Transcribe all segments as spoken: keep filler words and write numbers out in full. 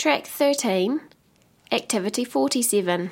Track thirteen, Activity forty-seven.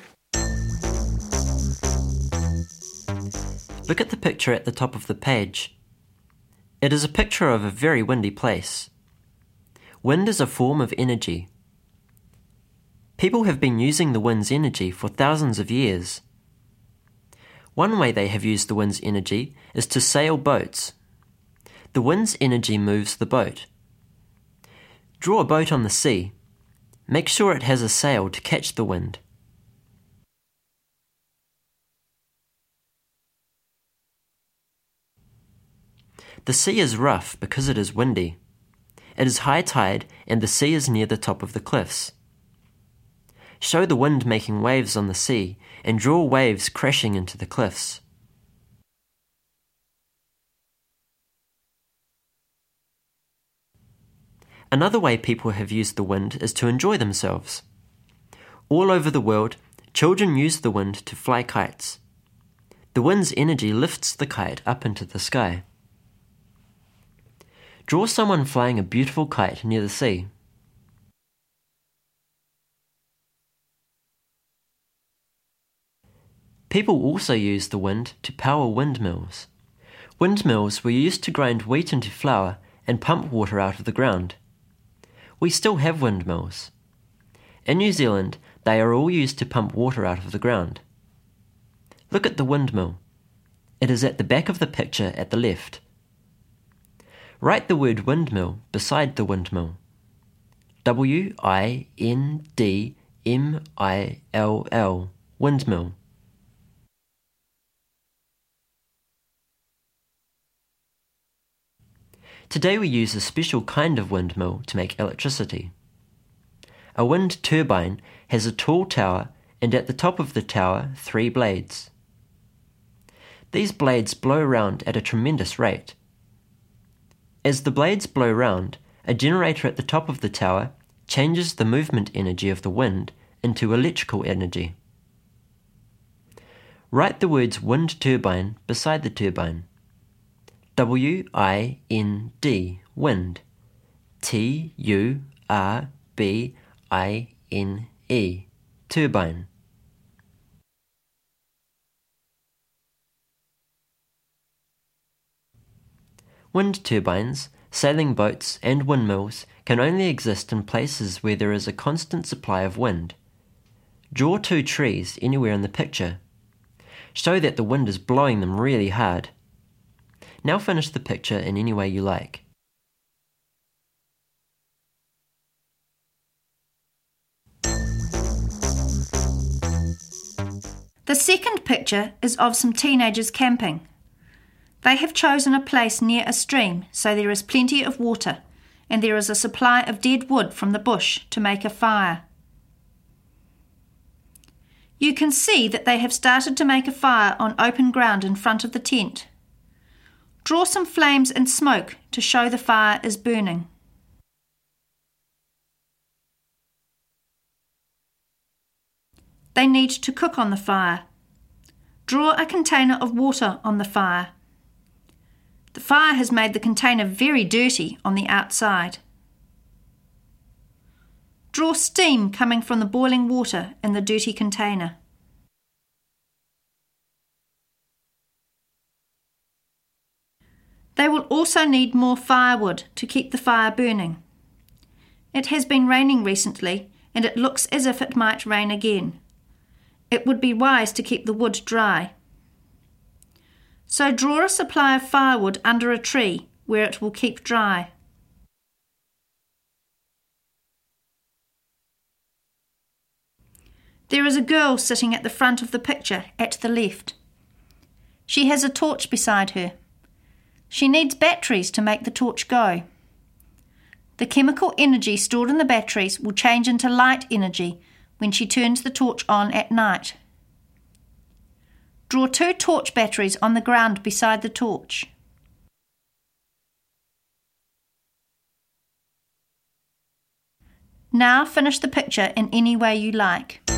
Look at the picture at the top of the page. It is a picture of a very windy place. Wind is a form of energy. People have been using the wind's energy for thousands of years. One way they have used the wind's energy is to sail boats. The wind's energy moves the boat. Draw a boat on the sea. Make sure it has a sail to catch the wind. The sea is rough because it is windy. It is high tide and the sea is near the top of the cliffs. Show the wind making waves on the sea and draw waves crashing into the cliffs. Another way people have used the wind is to enjoy themselves. All over the world, children use the wind to fly kites. The wind's energy lifts the kite up into the sky. Draw someone flying a beautiful kite near the sea. People also use the wind to power windmills. Windmills were used to grind wheat into flour and pump water out of the ground. We still have windmills. In New Zealand, they are all used to pump water out of the ground. Look at the windmill. It is at the back of the picture at the left. Write the word windmill beside the windmill. W I N D M I L L, windmill. Today we use a special kind of windmill to make electricity. A wind turbine has a tall tower and at the top of the tower three blades. These blades blow round at a tremendous rate. As the blades blow round, a generator at the top of the tower changes the movement energy of the wind into electrical energy. Write the words wind turbine beside the turbine. W I N D, wind. T U R B I N E, turbine. Wind turbines, sailing boats and windmills can only exist in places where there is a constant supply of wind. Draw two trees anywhere in the picture. Show that the wind is blowing them really hard. Now finish the picture in any way you like. The second picture is of some teenagers camping. They have chosen a place near a stream so there is plenty of water and there is a supply of dead wood from the bush to make a fire. You can see that they have started to make a fire on open ground in front of the tent. Draw some flames and smoke to show the fire is burning. They need to cook on the fire. Draw a container of water on the fire. The fire has made the container very dirty on the outside. Draw steam coming from the boiling water in the dirty container. They will also need more firewood to keep the fire burning. It has been raining recently and it looks as if it might rain again. It would be wise to keep the wood dry. So draw a supply of firewood under a tree where it will keep dry. There is a girl sitting at the front of the picture at the left. She has a torch beside her. She needs batteries to make the torch go. The chemical energy stored in the batteries will change into light energy when she turns the torch on at night. Draw two torch batteries on the ground beside the torch. Now finish the picture in any way you like.